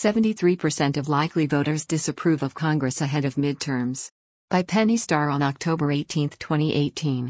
73% of likely voters disapprove of Congress ahead of midterms. By Penny Starr on October 18, 2018.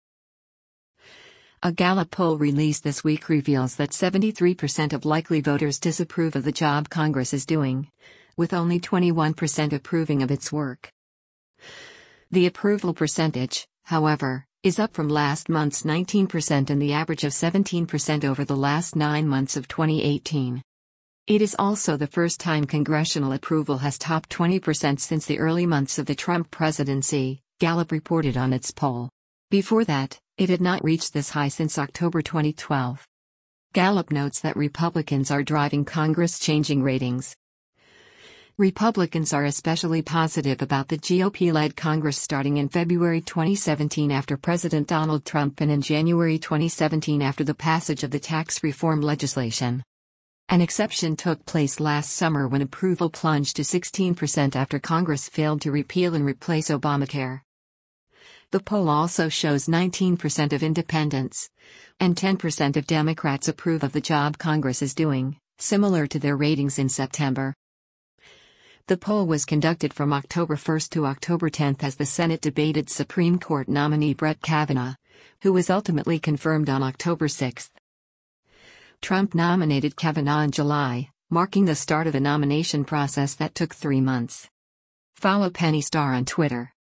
A Gallup poll released this week reveals that 73% of likely voters disapprove of the job Congress is doing, with only 21% approving of its work. The approval percentage, however, is up from last month's 19% and the average of 17% over the last 9 months of 2018. It is also the first time congressional approval has topped 20% since the early months of the Trump presidency, Gallup reported on its poll. Before that, it had not reached this high since October 2012. Gallup notes that Republicans are driving Congress, changing ratings. Republicans are especially positive about the GOP-led Congress starting in February 2017 after President Donald Trump and in January 2017 after the passage of the tax reform legislation. An exception took place last summer when approval plunged to 16% after Congress failed to repeal and replace Obamacare. The poll also shows 19% of independents and 10% of Democrats approve of the job Congress is doing, similar to their ratings in September. The poll was conducted from October 1 to October 10 as the Senate debated Supreme Court nominee Brett Kavanaugh, who was ultimately confirmed on October 6. Trump nominated Kavanaugh in July, marking the start of a nomination process that took 3 months. Follow Penny Starr on Twitter.